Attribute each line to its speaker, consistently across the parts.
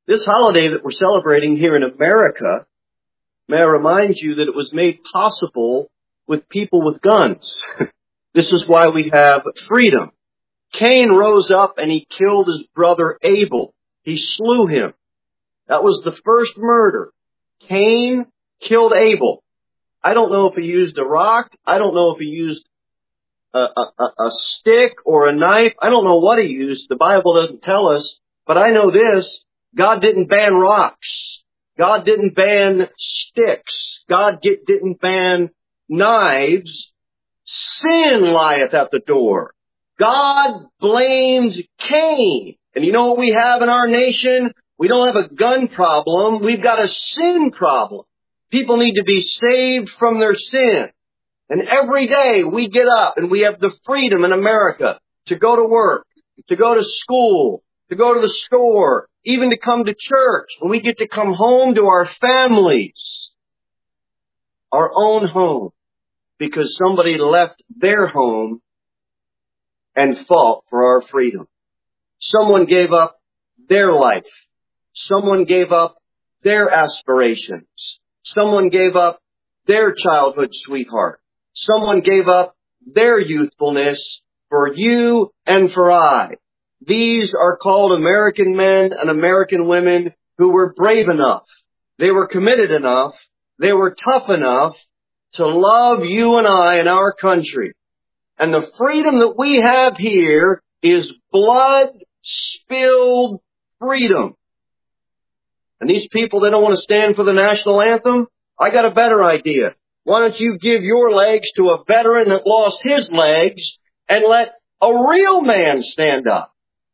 Speaker 1: This holiday that we're celebrating here in America, may I remind you that it was made possible with people with guns. This is why we have freedom. Cain rose up and he killed his brother Abel. He slew him. That was the first murder. Cain killed Abel. I don't know if he used a rock. I don't know if he used a stick or a knife. I don't know what he used. The Bible doesn't tell us. But I know this. God didn't ban rocks. God didn't ban sticks. God didn't ban knives. Sin lieth at the door. God blames Cain. And you know what we have in our nation? We don't have a gun problem. We've got a sin problem. People need to be saved from their sin. And every day we get up and we have the freedom in America to go to work, to go to school, to go to the store, even to come to church. And we get to come home to our families, our own home, because somebody left their home and fought for our freedom. Someone gave up their life. Someone gave up their aspirations. Someone gave up their childhood sweetheart. Someone gave up their youthfulness for you and for I. These are called American men and American women who were brave enough. They were committed enough. They were tough enough to love you and I and our country. And the freedom that we have here is blood-spilled freedom. And these people, they don't want to stand for the national anthem. I got a better idea. Why don't you give your legs to a veteran that lost his legs and let a real man stand up?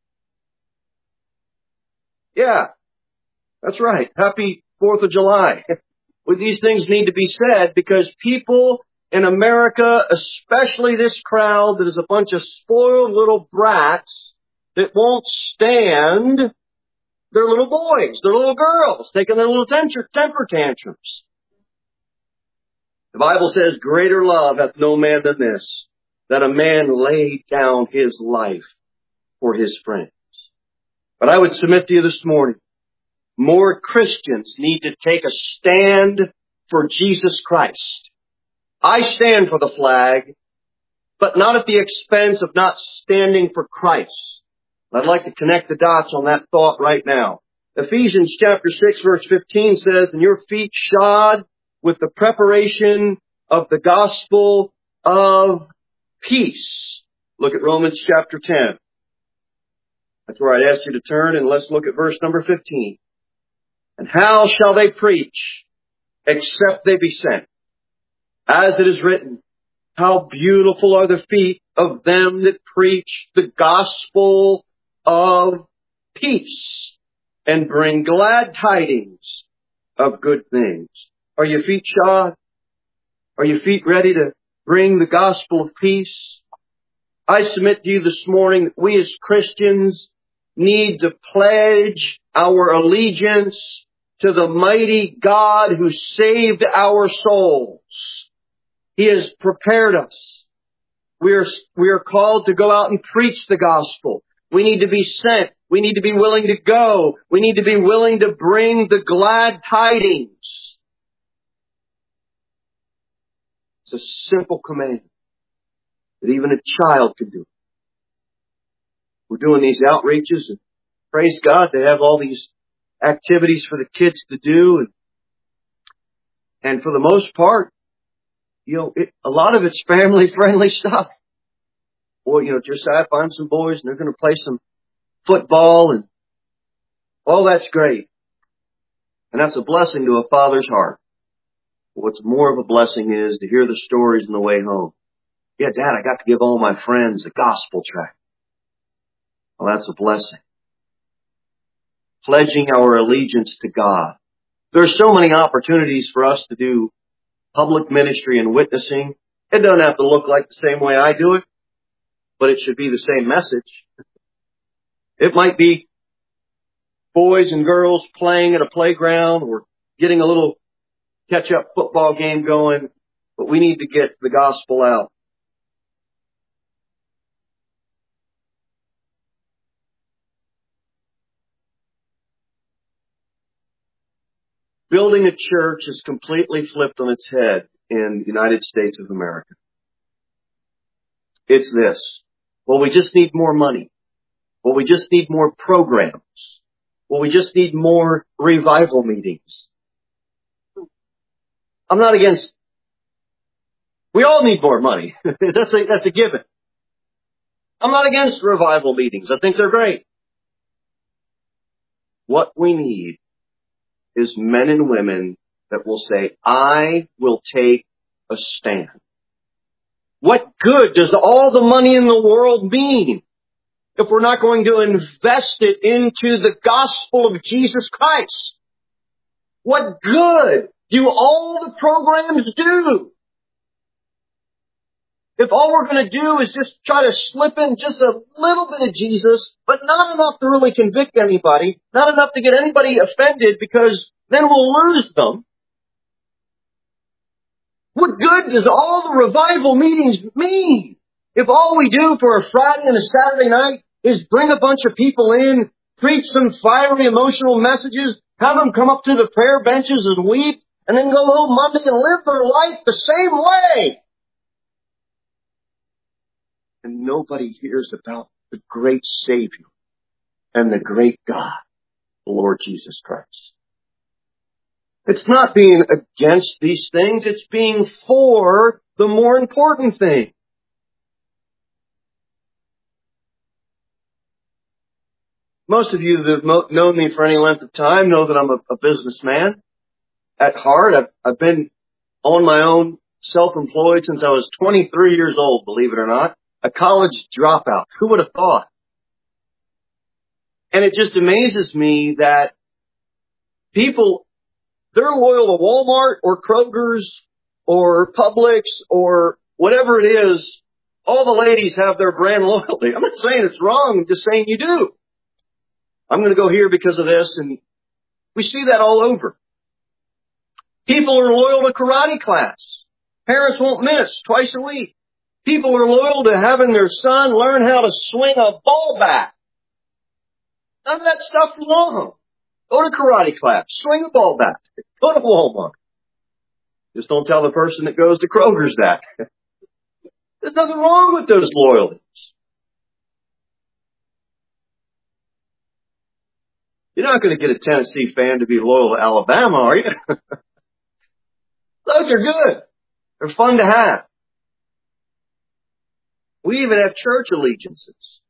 Speaker 1: Yeah, that's right. Happy 4th of July. Well, these things need to be said because people in America, especially this crowd that is a bunch of spoiled little brats that won't stand their little boys, their little girls, taking their little temper tantrums. The Bible says, greater love hath no man than this, that a man lay down his life for his friends. But I would submit to you this morning, more Christians need to take a stand for Jesus Christ. I stand for the flag, but not at the expense of not standing for Christ. I'd like to connect the dots on that thought right now. Ephesians chapter 6 verse 15 says, and your feet shod with the preparation of the gospel of peace. Look at Romans chapter 10. That's where I'd ask you to turn, and let's look at verse number 15. And how shall they preach except they be sent? As it is written, how beautiful are the feet of them that preach the gospel of peace and bring glad tidings of good things. Are your feet shod? Are your feet ready to bring the gospel of peace? I submit to you this morning that we as Christians need to pledge our allegiance to the mighty God who saved our souls. He has prepared us. We are called to go out and preach the gospel. We need to be sent. We need to be willing to go. We need to be willing to bring the glad tidings. It's a simple command that even a child can do. We're doing these outreaches, and praise God, they have all these activities for the kids to do. And for the most part, a lot of it's family-friendly stuff. Boy, Josiah, find some boys, and they're going to play some football, and all that's great. And that's a blessing to a father's heart. But what's more of a blessing is to hear the stories on the way home. Yeah, Dad, I got to give all my friends a gospel tract. Well, that's a blessing. Pledging our allegiance to God. There are so many opportunities for us to do public ministry and witnessing. It doesn't have to look like the same way I do it, but it should be the same message. It might be boys and girls playing at a playground or getting a little catch-up football game going, but we need to get the gospel out. building a church is completely flipped on its head in the United States of America. It's this. Well, we just need more money. Well, we just need more programs. Well, we just need more revival meetings. I'm not against. We all need more money. That's a given. I'm not against revival meetings. I think they're great. What we need is men and women that will say, I will take a stand. What good does all the money in the world mean if we're not going to invest it into the gospel of Jesus Christ? What good do all the programs do if all we're going to do is just try to slip in just a little bit of Jesus, but not enough to really convict anybody, not enough to get anybody offended, because then we'll lose them? What good does all the revival meetings mean if all we do for a Friday and a Saturday night is bring a bunch of people in, preach some fiery emotional messages, have them come up to the prayer benches and weep, and then go home Monday and live their life the same way? And nobody hears about the great Savior and the great God, the Lord Jesus Christ. It's not being against these things. It's being for the more important thing. Most of you that have known me for any length of time know that I'm a businessman at heart. I've been on my own, self-employed since I was 23 years old, believe it or not. A college dropout. Who would have thought? And it just amazes me that people, they're loyal to Walmart or Kroger's or Publix or whatever it is. All the ladies have their brand loyalty. I'm not saying it's wrong. I'm just saying you do. I'm going to go here because of this. And we see that all over. People are loyal to karate class. Parents won't miss twice a week. People are loyal to having their son learn how to swing a ball bat. None of that stuff is wrong. Go to karate class. Swing a ball bat. Go to Walmart. Just don't tell the person that goes to Kroger's that. There's nothing wrong with those loyalties. You're not going to get a Tennessee fan to be loyal to Alabama, are you? Those are good. They're fun to have. We even have church allegiances.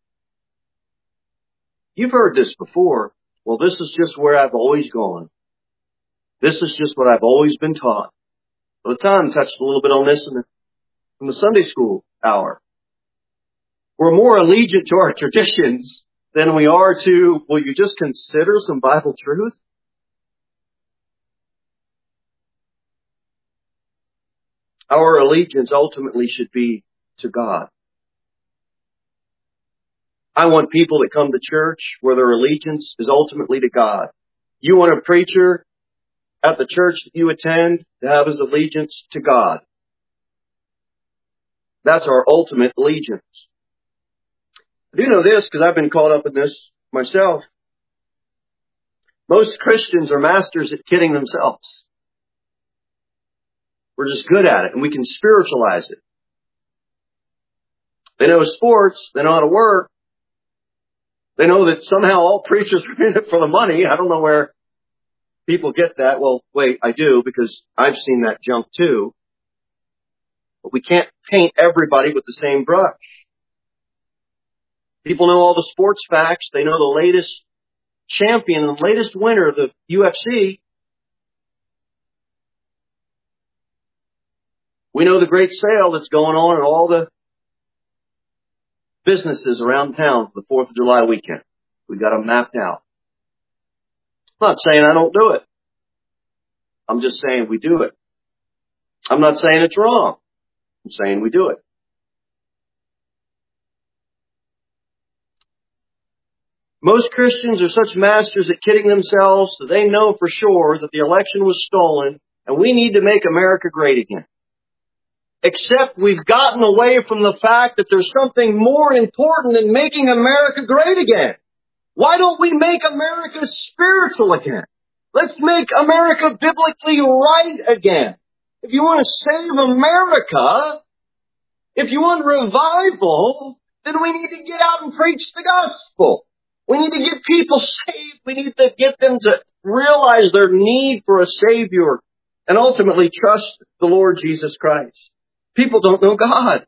Speaker 1: You've heard this before. Well, this is just where I've always gone. This is just what I've always been taught. Well, Tom touched a little bit on this in the Sunday school hour. We're more allegiant to our traditions than we are to, will you just consider some Bible truth? Our allegiance ultimately should be to God. I want people that come to church where their allegiance is ultimately to God. You want a preacher at the church that you attend to have his allegiance to God. That's our ultimate allegiance. I do know this because I've been caught up in this myself. Most Christians are masters at kidding themselves. We're just good at it, and we can spiritualize it. They know sports. They know how to work. They know that somehow all preachers are in it for the money. I don't know where people get that. Well, wait, I do, because I've seen that junk too. But we can't paint everybody with the same brush. People know all the sports facts. They know the latest champion and the latest winner of the UFC. We know the great sale that's going on at all the businesses around town for the 4th of July weekend. We got them mapped out. I'm not saying I don't do it. I'm just saying we do it. I'm not saying it's wrong. I'm saying we do it. Most Christians are such masters at kidding themselves that they know for sure that the election was stolen and we need to make America great again. Except we've gotten away from the fact that there's something more important than making America great again. Why don't we make America spiritual again? Let's make America biblically right again. If you want to save America, if you want revival, then we need to get out and preach the gospel. We need to get people saved. We need to get them to realize their need for a Savior and ultimately trust the Lord Jesus Christ. People don't know God.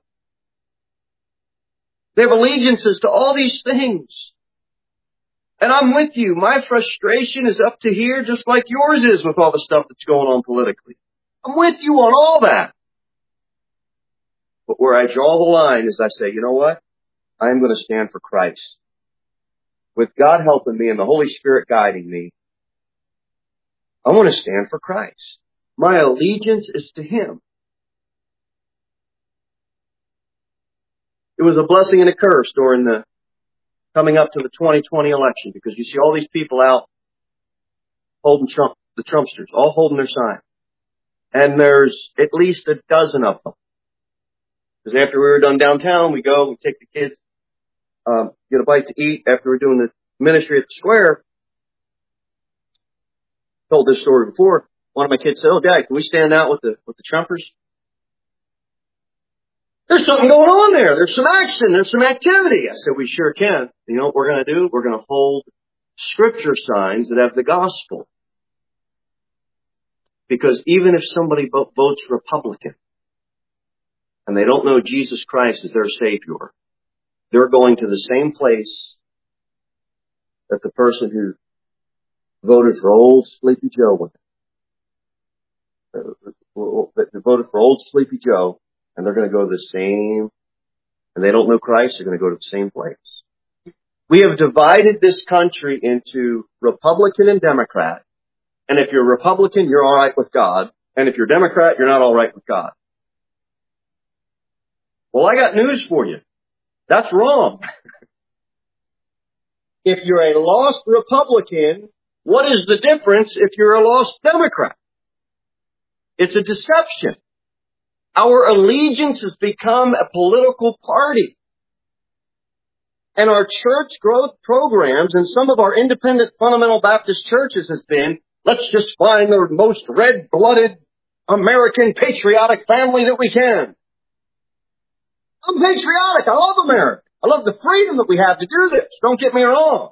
Speaker 1: They have allegiances to all these things. And I'm with you. My frustration is up to here just like yours is with all the stuff that's going on politically. I'm with you on all that. But where I draw the line is I say, you know what? I'm going to stand for Christ. With God helping me and the Holy Spirit guiding me, I want to stand for Christ. My allegiance is to Him. It was a blessing and a curse during the coming up to the 2020 election, because you see all these people out holding the Trumpsters, all holding their sign. And there's at least a dozen of them. Because after we were done downtown, we take the kids, get a bite to eat after we're doing the ministry at the square. Told this story before. One of my kids said, "Oh, Dad, can we stand out with the Trumpers?" There's something going on there. There's some action. There's some activity. I said, "We sure can." You know what we're going to do? We're going to hold scripture signs that have the gospel. Because even if somebody votes Republican and they don't know Jesus Christ as their Savior, they're going to the same place that the person who voted for old Sleepy Joe went. They voted for old Sleepy Joe, and they're going to go to the same, and they don't know Christ, they're going to go to the same place. We have divided this country into Republican and Democrat. And if you're Republican, you're all right with God. And if you're Democrat, you're not all right with God. Well, I got news for you. That's wrong. If you're a lost Republican, what is the difference if you're a lost Democrat? It's a deception. Our allegiance has become a political party. And our church growth programs and some of our independent fundamental Baptist churches has been, let's just find the most red-blooded American patriotic family that we can. I'm patriotic. I love America. I love the freedom that we have to do this. Don't get me wrong.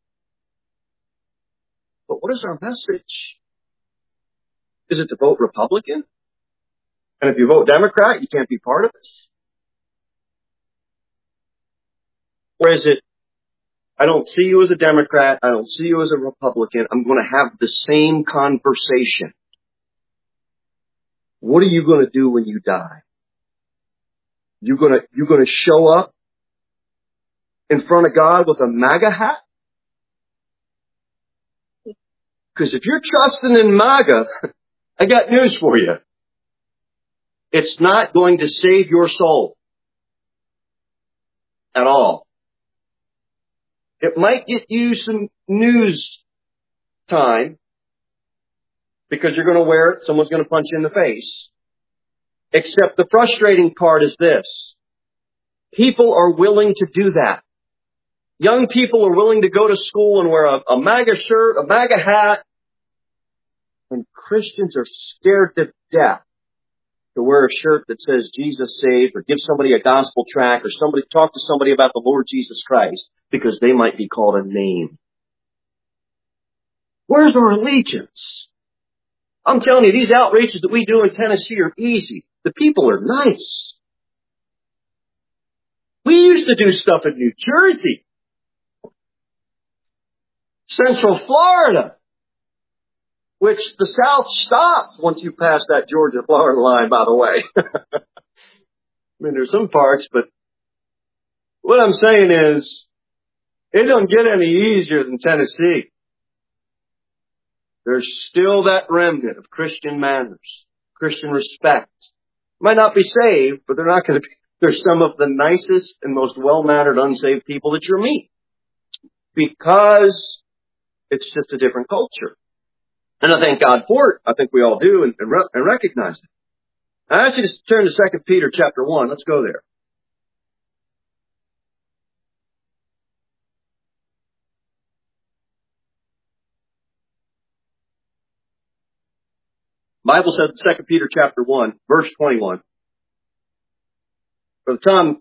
Speaker 1: But what is our message? Is it to vote Republican? And if you vote Democrat, you can't be part of this? Or is it, I don't see you as a Democrat, I don't see you as a Republican, I'm going to have the same conversation. What are you going to do when you die? You're going to show up in front of God with a MAGA hat? Because if you're trusting in MAGA, I got news for you. It's not going to save your soul at all. It might get you some news time because you're going to wear it. Someone's going to punch you in the face. Except the frustrating part is this. People are willing to do that. Young people are willing to go to school and wear a MAGA shirt, a MAGA hat. And Christians are scared to death to wear a shirt that says Jesus saves, or give somebody a gospel tract, or talk to somebody about the Lord Jesus Christ, because they might be called a name. Where's our allegiance? I'm telling you, these outreaches that we do in Tennessee are easy. The people are nice. We used to do stuff in New Jersey, Central Florida, which the South stops once you pass that Georgia-Florida line, by the way. I mean, there's some parts, but what I'm saying is, it don't get any easier than Tennessee. There's still that remnant of Christian manners, Christian respect. Might not be saved, but they're not going to be. They're some of the nicest and most well-mannered unsaved people that you'll meet. Because it's just a different culture. And I thank God for it. I think we all do and recognize it. I ask you to turn to 2 Peter chapter 1. Let's go there. The Bible says in 2 Peter chapter 1, verse 21, Brother Tom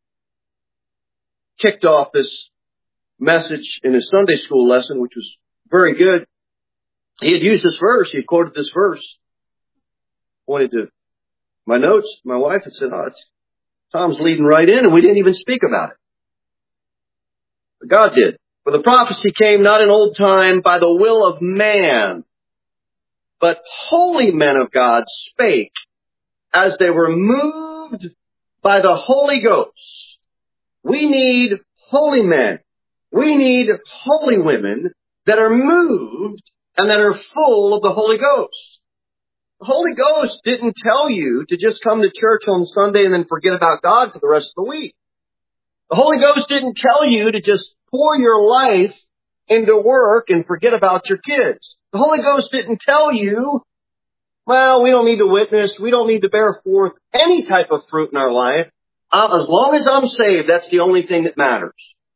Speaker 1: kicked off this message in his Sunday school lesson, which was very good. He had used this verse. He had quoted this verse. Pointed to my notes. My wife had said, Tom's leading right in, and we didn't even speak about it. But God did. For the prophecy came not in old time by the will of man, but holy men of God spake as they were moved by the Holy Ghost. We need holy men. We need holy women that are moved and that are full of the Holy Ghost. The Holy Ghost didn't tell you to just come to church on Sunday and then forget about God for the rest of the week. The Holy Ghost didn't tell you to just pour your life into work and forget about your kids. The Holy Ghost didn't tell you, well, we don't need to witness. We don't need to bear forth any type of fruit in our life. As long as I'm saved, that's the only thing that matters.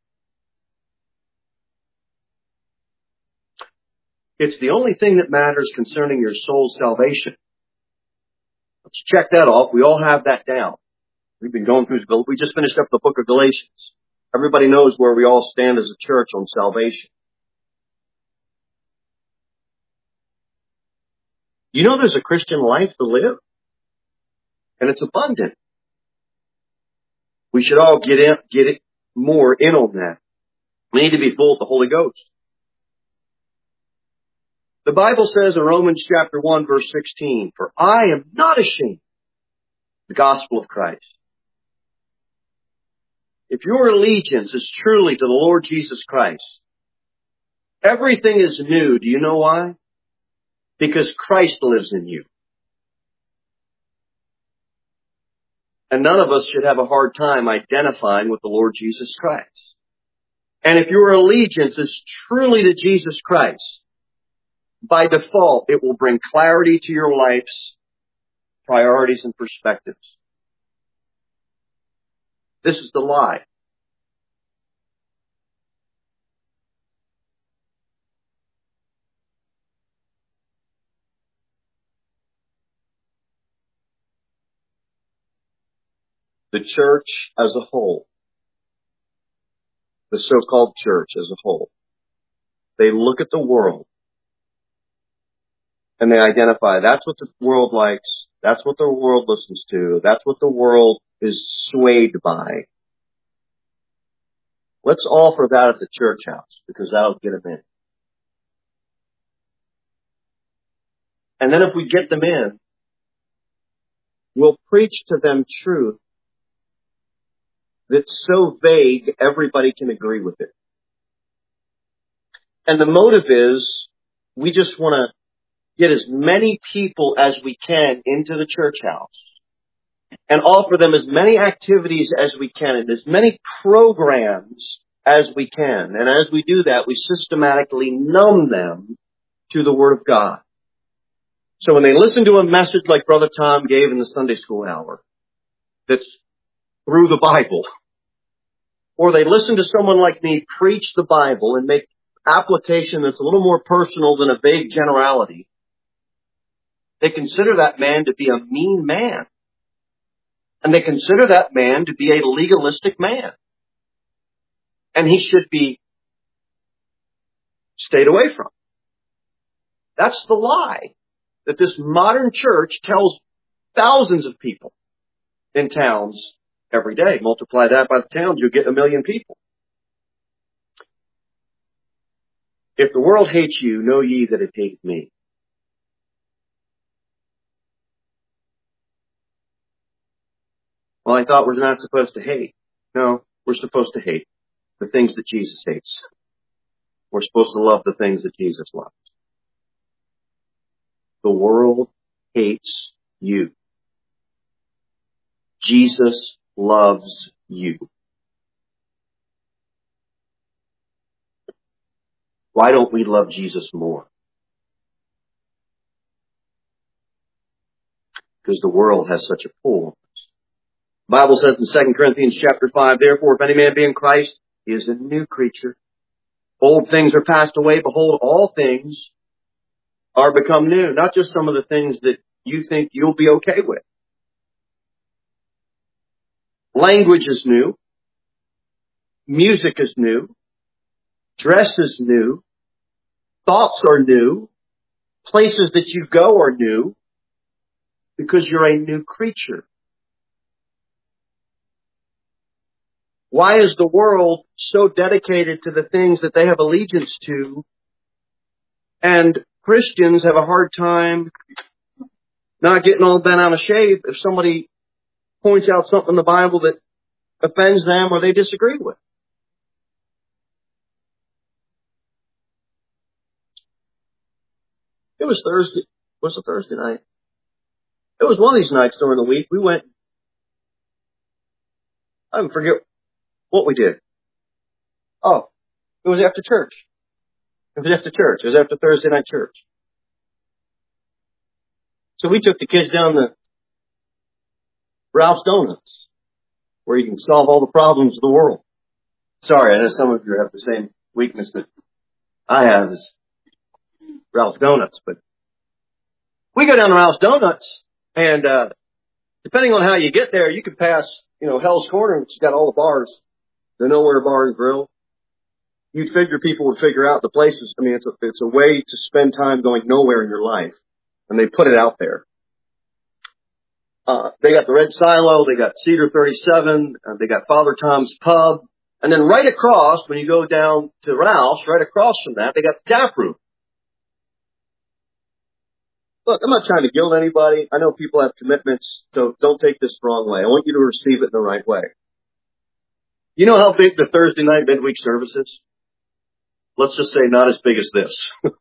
Speaker 1: It's the only thing that matters concerning your soul's salvation. Let's check that off. We all have that down. We've been going through, we just finished up the book of Galatians. Everybody knows where we all stand as a church on salvation. You know there's a Christian life to live, and it's abundant. We should all get it more in on that. We need to be full of the Holy Ghost. The Bible says in Romans chapter 1, verse 16, for I am not ashamed of the gospel of Christ. If your allegiance is truly to the Lord Jesus Christ, everything is new. Do you know why? Because Christ lives in you. And none of us should have a hard time identifying with the Lord Jesus Christ. And if your allegiance is truly to Jesus Christ, by default, it will bring clarity to your life's priorities and perspectives. This is the lie. The church as a whole, the so-called church as a whole, they look at the world and they identify that's what the world likes, that's what the world listens to, that's what the world is swayed by. Let's offer that at the church house because that'll get them in. And then if we get them in, we'll preach to them truth that's so vague everybody can agree with it. And the motive is we just want to get as many people as we can into the church house and offer them as many activities as we can and as many programs as we can. And as we do that, we systematically numb them to the Word of God. So when they listen to a message like Brother Tom gave in the Sunday school hour, that's through the Bible, or they listen to someone like me preach the Bible and make application that's a little more personal than a vague generality, they consider that man to be a mean man. And they consider that man to be a legalistic man. And he should be stayed away from. That's the lie that this modern church tells thousands of people in towns every day. Multiply that by the towns, you'll get 1 million people. If the world hates you, know ye that it hated me. Well, I thought we're not supposed to hate. No, we're supposed to hate the things that Jesus hates. We're supposed to love the things that Jesus loves. The world hates you. Jesus loves you. Why don't we love Jesus more? Because the world has such a pull on us. The Bible says in 2 Corinthians chapter 5, therefore, if any man be in Christ, he is a new creature. Old things are passed away. Behold, all things are become new, not just some of the things that you think you'll be okay with. Language is new. Music is new. Dress is new. Thoughts are new. Places that you go are new because you're a new creature. Why is the world so dedicated to the things that they have allegiance to, and Christians have a hard time not getting all bent out of shape if somebody points out something in the Bible that offends them or they disagree with? It was Thursday. Was it Thursday night? It was one of these nights during the week. We went, I forget what we did. Oh, it was after church. It was after church. It was after Thursday night church. So we took the kids down to Ralph's Donuts, where you can solve all the problems of the world. Sorry, I know some of you have the same weakness that I have as Ralph's Donuts, but we go down to Ralph's Donuts, and depending on how you get there, you could pass, Hell's Corner, which has got all the bars, the Nowhere Bar and Grill. You'd figure people would figure out the places. I mean, it's a way to spend time going nowhere in your life, and they put it out there. They got the Red Silo, they got Cedar 37, they got Father Tom's Pub, and then right across, when you go down to Ralph's, right across from that, they got the tap room. Look, I'm not trying to guilt anybody. I know people have commitments, so don't take this the wrong way. I want you to receive it in the right way. You know how big the Thursday night midweek service is? Let's just say not as big as this.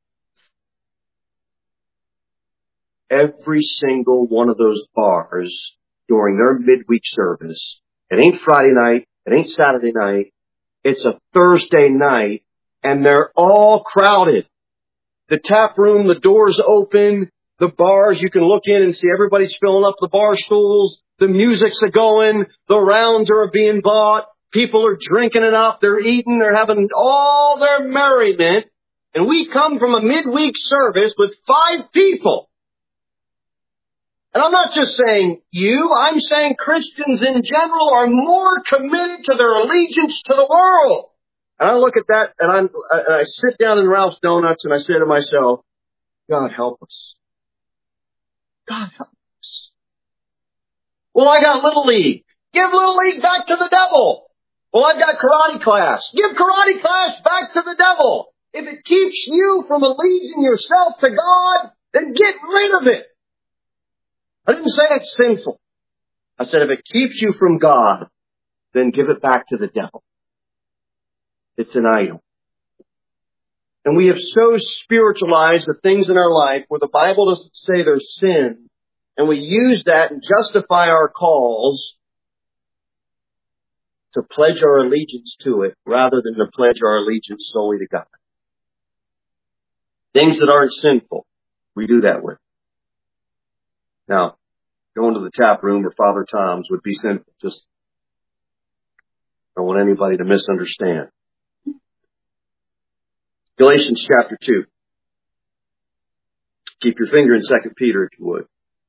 Speaker 1: Every single one of those bars during their midweek service, it ain't Friday night, it ain't Saturday night, it's a Thursday night, and they're all crowded. The tap room, the doors open, the bars, you can look in and see everybody's filling up the bar stools, the music's going, the rounds are being bought, people are drinking it up, they're eating, they're having all their merriment, and we come from a midweek service with 5 people. And I'm not just saying you, I'm saying Christians in general are more committed to their allegiance to the world. And I look at that and I sit down in Ralph's Donuts and I say to myself, God help us. God help us. Well, I got Little League. Give Little League back to the devil. Well, I've got karate class. Give karate class back to the devil. If it keeps you from allegiating yourself to God, then get rid of it. I didn't say it's sinful. I said if it keeps you from God, then give it back to the devil. It's an idol. And we have so spiritualized the things in our life where the Bible doesn't say they're sin, and we use that and justify our calls to pledge our allegiance to it rather than to pledge our allegiance solely to God. Things that aren't sinful, we do that with. Now, going to the tap room or Father Tom's would be sinful. Just don't want anybody to misunderstand. Galatians chapter 2. Keep your finger in 2 Peter if you would.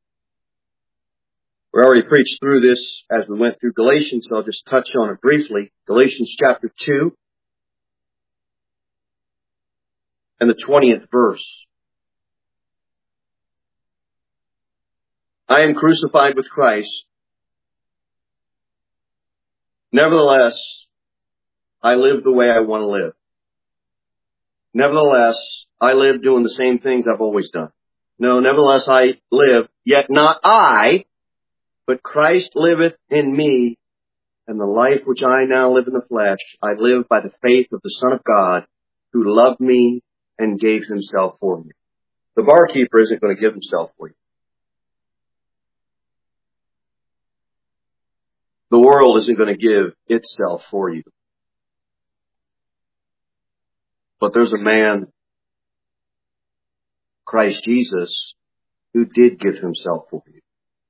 Speaker 1: We already preached through this as we went through Galatians, so I'll just touch on it briefly. Galatians chapter 2 and the 20th verse. I am crucified with Christ. Nevertheless, I live the way I want to live. Nevertheless, I live doing the same things I've always done. No, nevertheless I live, yet not I, but Christ liveth in me, and the life which I now live in the flesh, I live by the faith of the Son of God, who loved me and gave himself for me. The barkeeper isn't going to give himself for you. The world isn't going to give itself for you. But there's a man, Christ Jesus, who did give himself for you.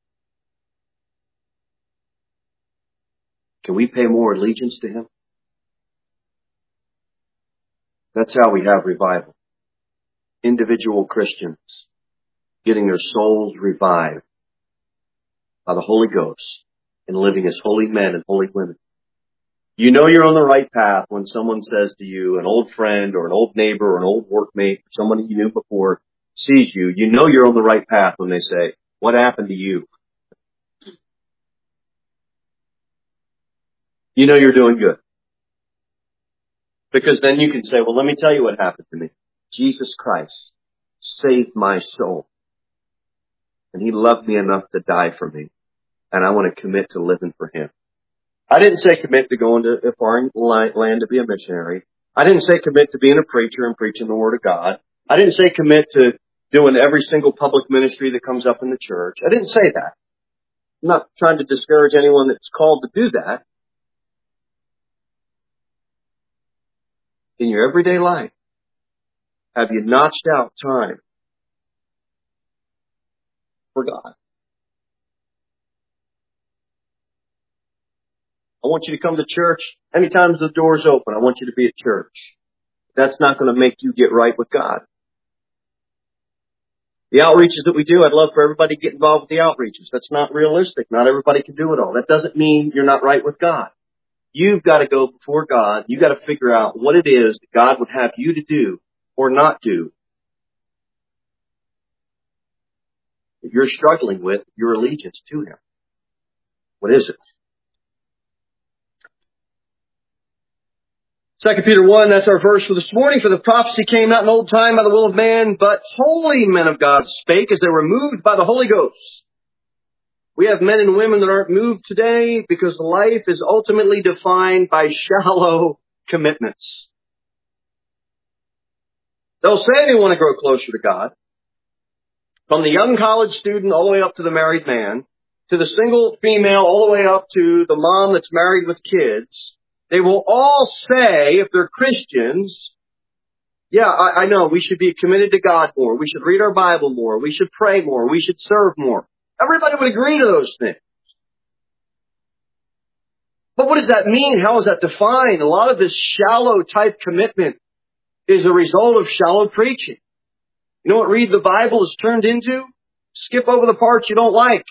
Speaker 1: Can we pay more allegiance to him? That's how we have revival. individual Christians getting their souls revived by the Holy Ghost and living as holy men and holy women. You know you're on the right path when someone says to you, an old friend or an old neighbor or an old workmate, or someone you knew before sees you. You know you're on the right path when they say, what happened to you? You know you're doing good. Because then you can say, well, let me tell you what happened to me. Jesus Christ saved my soul. And He loved me enough to die for me. And I want to commit to living for Him. I didn't say commit to going to a foreign land to be a missionary. I didn't say commit to being a preacher and preaching the Word of God. I didn't say commit to doing every single public ministry that comes up in the church. I didn't say that. I'm not trying to discourage anyone that's called to do that. In your everyday life, have you notched out time for God? I want you to come to church anytime the door's open. I want you to be at church. That's not going to make you get right with God. The outreaches that we do, I'd love for everybody to get involved with the outreaches. That's not realistic. Not everybody can do it all. That doesn't mean you're not right with God. You've got to go before God. You've got to figure out what it is that God would have you to do or not do that you're struggling with your allegiance to Him. What is it? 2 Peter 1, that's our verse for this morning. For the prophecy came not in old time by the will of man, but holy men of God spake as they were moved by the Holy Ghost. We have men and women that aren't moved today because life is ultimately defined by shallow commitments. They'll say they want to grow closer to God. From the young college student all the way up to the married man, to the single female all the way up to the mom that's married with kids, they will all say, if they're Christians, yeah, I know, we should be committed to God more. We should read our Bible more. We should pray more. We should serve more. Everybody would agree to those things. But what does that mean? How is that defined? A lot of this shallow type commitment is a result of shallow preaching. You know what read the Bible is turned into? Skip over the parts you don't like.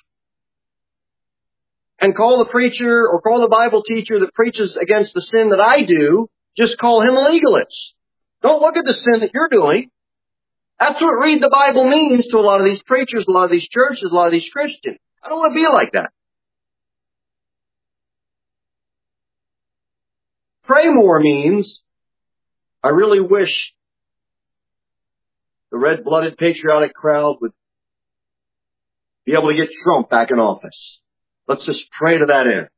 Speaker 1: And call the preacher or call the Bible teacher that preaches against the sin that I do, just call him a legalist. Don't look at the sin that you're doing. That's what read the Bible means to a lot of these preachers, a lot of these churches, a lot of these Christians. I don't want to be like that. Pray more means, I really wish the red-blooded patriotic crowd would be able to get Trump back in office. Let's just pray to that end.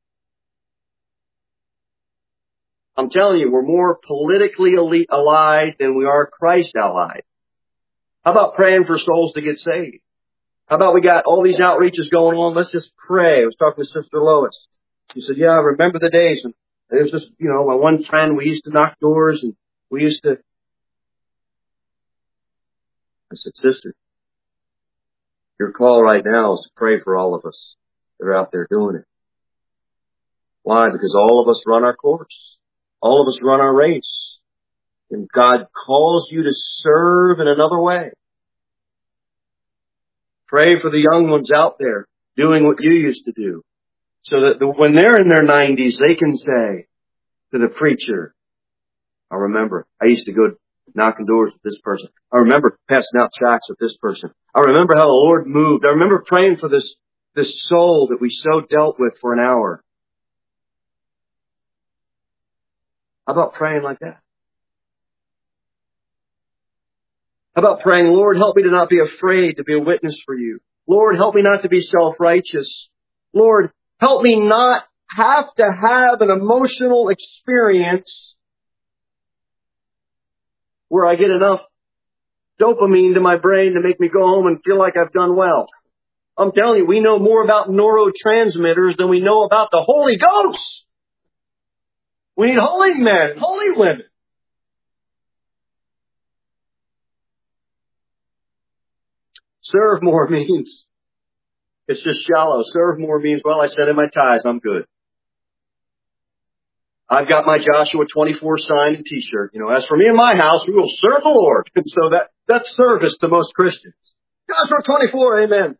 Speaker 1: I'm telling you, we're more politically allied than we are Christ allied. How about praying for souls to get saved? How about we got all these outreaches going on? Let's just pray. I was talking to Sister Lois. She said, yeah, I remember the days. And there was just, my one friend, we used to knock doors and we used to. I said, sister, your call right now is to pray for all of us that are out there doing it. Why? Because all of us run our course. All of us run our race. And God calls you to serve in another way. Pray for the young ones out there doing what you used to do. So that when they're in their 90s, they can say to the preacher, I remember I used to go knocking doors with this person. I remember passing out tracts with this person. I remember how the Lord moved. I remember praying for this soul that we so dealt with for an hour. How about praying like that? How about praying, Lord, help me to not be afraid to be a witness for you. Lord, help me not to be self-righteous. Lord, help me not have to have an emotional experience where I get enough dopamine to my brain to make me go home and feel like I've done well. I'm telling you, we know more about neurotransmitters than we know about the Holy Ghost. We need holy men, holy women. Serve more means, it's just shallow. Serve more means, well, I said in my tithes, I'm good. I've got my Joshua 24 sign and t-shirt. As for me and my house, we will serve the Lord. And so that's service to most Christians. Joshua 24, amen.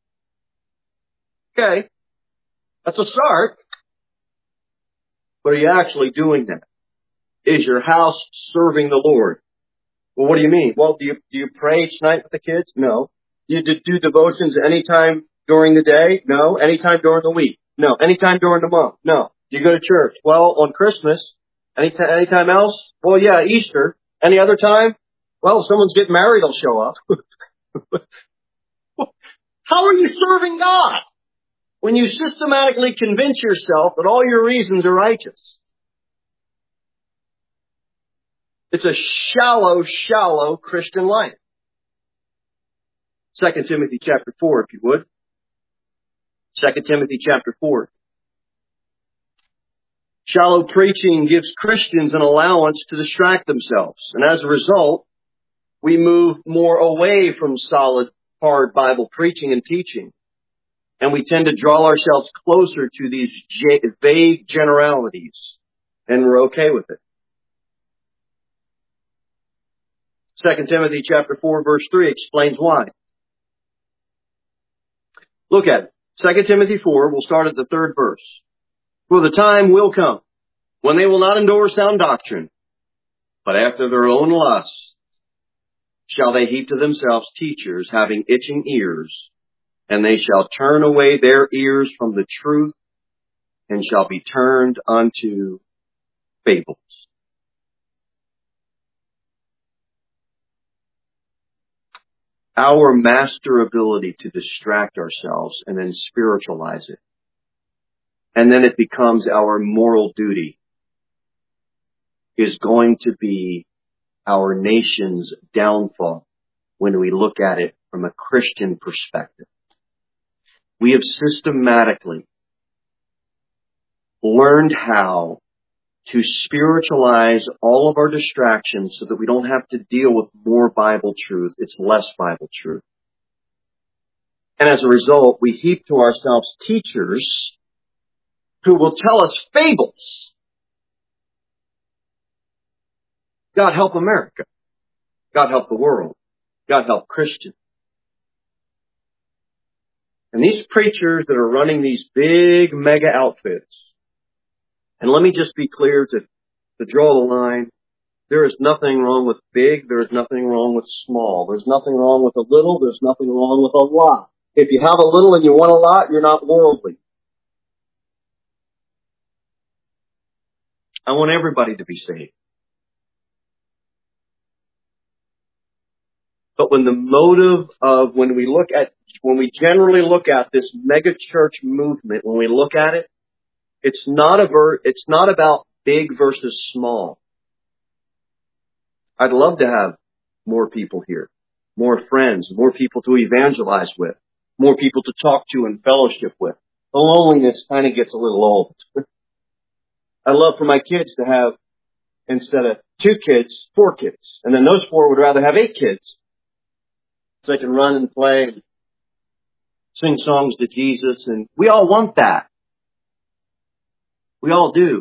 Speaker 1: Okay. That's a start. But are you actually doing that? Is your house serving the Lord? Well, what do you mean? Well, do you pray each night with the kids? No. Do you do devotions anytime during the day? No. Anytime during the week? No. Anytime during the month? No. Do you go to church? Well, on Christmas. Anytime else? Well, yeah, Easter. Any other time? Well, if someone's getting married, they'll show up. How are you serving God when you systematically convince yourself that all your reasons are righteous? It's a shallow Christian life. 2 Timothy chapter 4, if you would. 2 Timothy chapter 4. Shallow preaching gives Christians an allowance to distract themselves. And as a result, we move more away from solid, hard Bible preaching and teaching. And we tend to draw ourselves closer to these vague generalities. And we're okay with it. 2 Timothy chapter 4, verse 3 explains why. Look at it. 2 Timothy 4, we'll start at the 3rd verse. For the time will come when they will not endure sound doctrine, but after their own lusts shall they heap to themselves teachers having itching ears, and they shall turn away their ears from the truth and shall be turned unto fables. Our master ability to distract ourselves and then spiritualize it. And then it becomes our moral duty is going to be our nation's downfall when we look at it from a Christian perspective. We have systematically learned how to spiritualize all of our distractions so that we don't have to deal with more Bible truth. It's less Bible truth. And as a result, we heap to ourselves teachers who will tell us fables. God help America. God help the world. God help Christians. And these preachers that are running these big mega outfits, and let me just be clear to draw the line. There is nothing wrong with big. There is nothing wrong with small. There's nothing wrong with a little. There's nothing wrong with a lot. If you have a little and you want a lot, you're not worldly. I want everybody to be saved. But when the motive of, when we generally look at this mega church movement, when we look at it, it's not about big versus small. I'd love to have more people here, more friends, more people to evangelize with, more people to talk to and fellowship with. The loneliness kind of gets a little old. I'd love for my kids to have, instead of 2 kids, 4 kids. And then those 4 would rather have 8 kids. So they can run and play and sing songs to Jesus. And we all want that. We all do.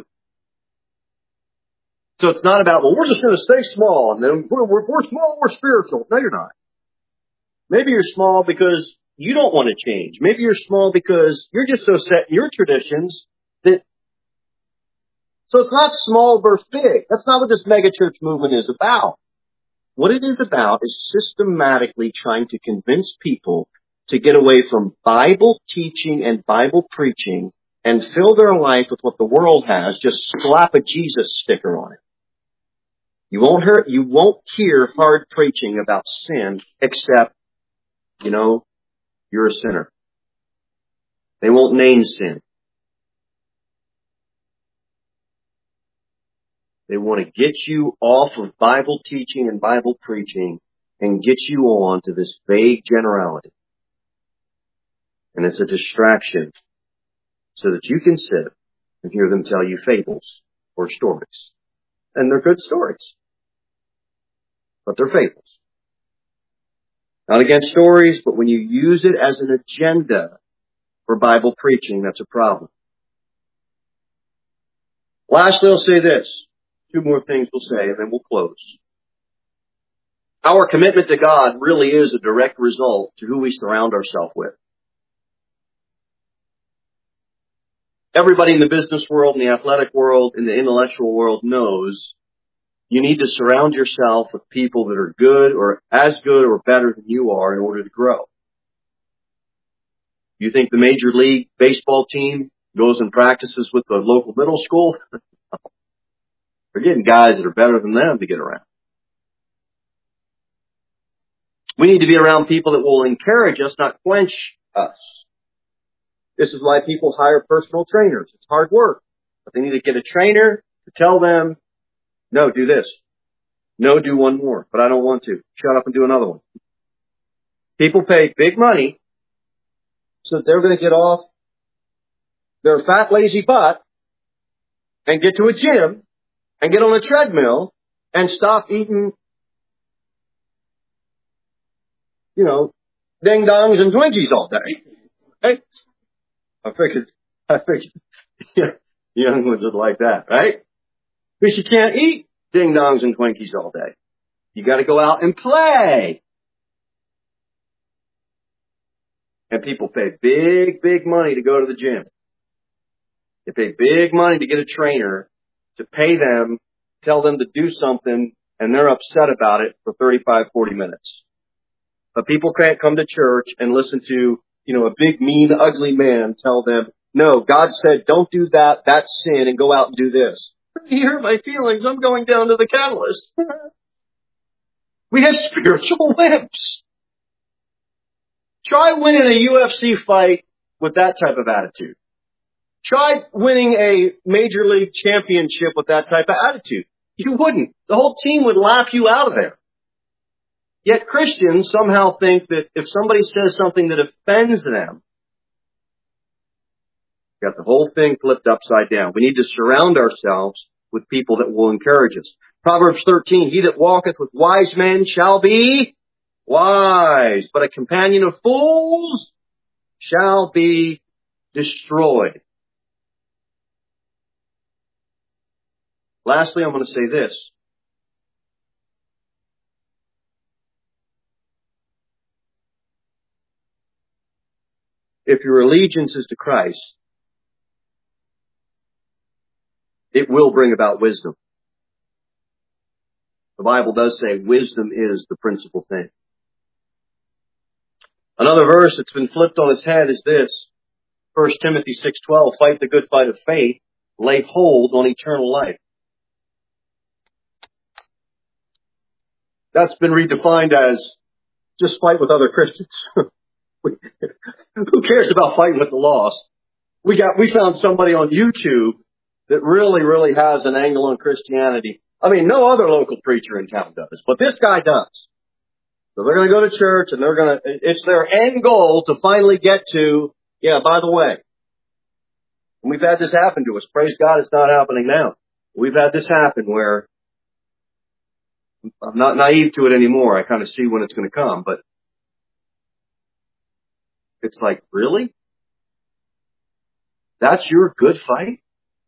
Speaker 1: So it's not about, well, we're just going to stay small. And then if we're small, we're spiritual. No, you're not. Maybe you're small because you don't want to change. Maybe you're small because you're just so set in your traditions that. So it's not small versus big. That's not what this megachurch movement is about. What it is about is systematically trying to convince people to get away from Bible teaching and Bible preaching and fill their life with what the world has. Just slap a Jesus sticker on it. You won't hear hard preaching about sin except, you're a sinner. They won't name sin. They want to get you off of Bible teaching and Bible preaching and get you on to this vague generality. And it's a distraction so that you can sit and hear them tell you fables or stories. And they're good stories. But they're fables. Not against stories, but when you use it as an agenda for Bible preaching, that's a problem. Lastly, I'll say this. Two more things we'll say, and then we'll close. Our commitment to God really is a direct result to who we surround ourselves with. Everybody in the business world, in the athletic world, in the intellectual world knows you need to surround yourself with people that are good or as good or better than you are in order to grow. You think the Major League Baseball team goes and practices with the local middle school? They're getting guys that are better than them to get around. We need to be around people that will encourage us, not quench us. This is why people hire personal trainers. It's hard work. But they need to get a trainer to tell them, no, do this. No, do one more. But I don't want to. Shut up and do another one. People pay big money so that they're going to get off their fat, lazy butt and get to a gym and get on a treadmill and stop eating, ding-dongs and Twinkies all day. Right? I figured young ones would like that, right? Because you can't eat ding-dongs and Twinkies all day. You got to go out and play. And people pay big, big money to go to the gym. They pay big money to get a trainer to pay them, tell them to do something, and they're upset about it for 35, 40 minutes. But people can't come to church and listen to, a big, mean, ugly man tell them, no, God said, don't do that, that's sin, and go out and do this. You hurt my feelings, I'm going down to the catalyst. We have spiritual wimps. Try winning a UFC fight with that type of attitude. Try winning a major league championship with that type of attitude. You wouldn't. The whole team would laugh you out of there. Yet Christians somehow think that if somebody says something that offends them, got the whole thing flipped upside down. We need to surround ourselves with people that will encourage us. Proverbs 13, he that walketh with wise men shall be wise, but a companion of fools shall be destroyed. Lastly, I'm going to say this. If your allegiance is to Christ, it will bring about wisdom. The Bible does say wisdom is the principal thing. Another verse that's been flipped on its head is this. 1 Timothy 6:12, fight the good fight of faith, lay hold on eternal life. That's been redefined as just fight with other Christians. Who cares about fighting with the lost? We found somebody on YouTube that really, really has an angle on Christianity. I mean, no other local preacher in town does, but this guy does. So they're going to go to church and it's their end goal to finally get to, by the way. And we've had this happen to us. Praise God, it's not happening now. We've had this happen where I'm not naive to it anymore. I kind of see when it's going to come, but it's like, really? That's your good fight?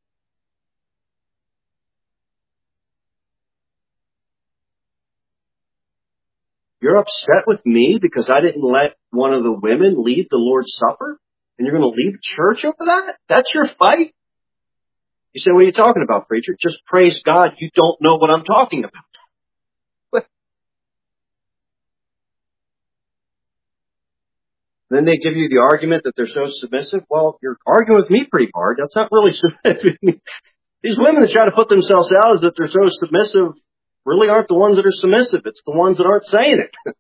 Speaker 1: You're upset with me because I didn't let one of the women lead the Lord's Supper? And you're going to leave church over that? That's your fight? You say, what are you talking about, preacher? Just praise God, you don't know what I'm talking about. Then they give you the argument that they're so submissive. Well, you're arguing with me pretty hard. That's not really submissive. These women that try to put themselves out as that they're so submissive really aren't the ones that are submissive. It's the ones that aren't saying it.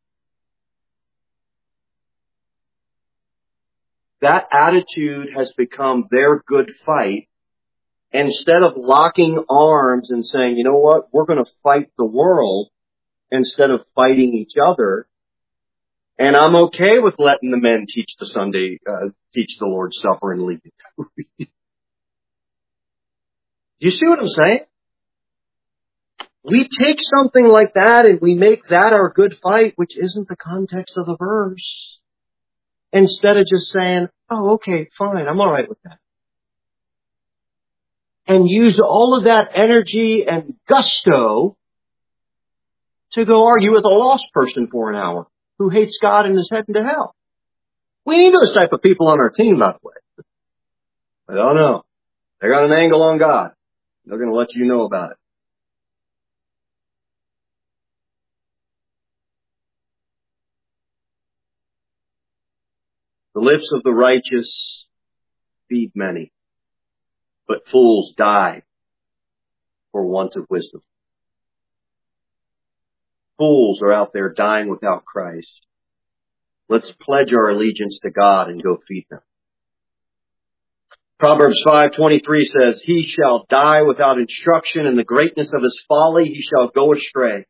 Speaker 1: That attitude has become their good fight. Instead of locking arms and saying, you know what, we're going to fight the world instead of fighting each other. And I'm okay with letting the men teach the Lord's Supper and lead it. Do you see what I'm saying? We take something like that and we make that our good fight, which isn't the context of the verse. Instead of just saying, oh, okay, fine, I'm all right with that. and use all of that energy and gusto to go argue with a lost person for an hour who hates God and is heading to hell. We need those type of people on our team, by the way. But oh no, they got an angle on God. They're going to let you know about it. The lips of the righteous feed many, but fools die for want of wisdom. Fools are out there dying without Christ. Let's pledge our allegiance to God and go feed them. Proverbs 5:23 says, he shall die without instruction, in the greatness of his folly he shall go astray.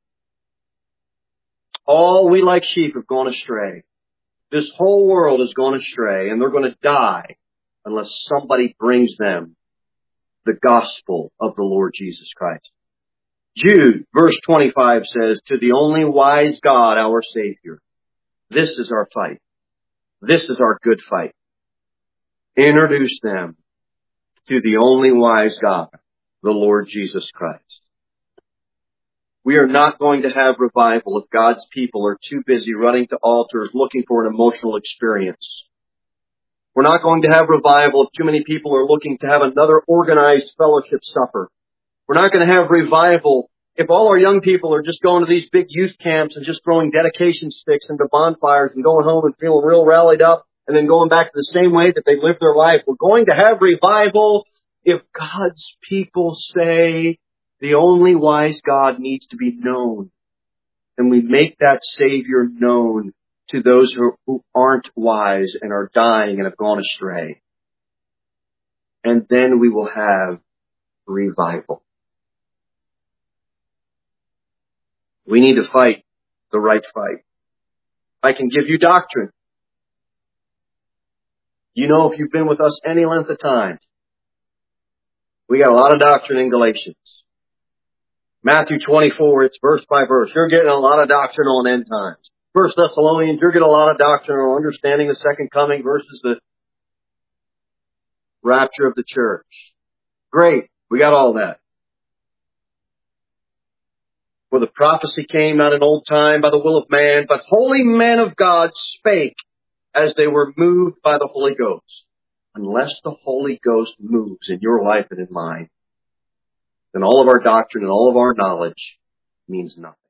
Speaker 1: All we like sheep have gone astray. This whole world has gone astray, and they're going to die unless somebody brings them the gospel of the Lord Jesus Christ. Jude, verse 25 says, to the only wise God, our Savior, this is our fight. This is our good fight. Introduce them to the only wise God, the Lord Jesus Christ. We are not going to have revival if God's people are too busy running to altars looking for an emotional experience. We're not going to have revival if too many people are looking to have another organized fellowship supper. We're not going to have revival if all our young people are just going to these big youth camps and just throwing dedication sticks into bonfires and going home and feeling real rallied up and then going back to the same way that they lived their life. We're going to have revival if God's people say the only wise God needs to be known. And we make that Savior known to those who aren't wise and are dying and have gone astray. And then we will have revival. We need to fight the right fight. I can give you doctrine. You know, if you've been with us any length of time, we got a lot of doctrine in Galatians. Matthew 24, it's verse by verse. You're getting a lot of doctrine on end times. 1 Thessalonians, you're getting a lot of doctrine on understanding the second coming versus the rapture of the church. Great. We got all that. For the prophecy came not in old time by the will of man, but holy men of God spake as they were moved by the Holy Ghost. Unless the Holy Ghost moves in your life and in mine, then all of our doctrine and all of our knowledge means nothing.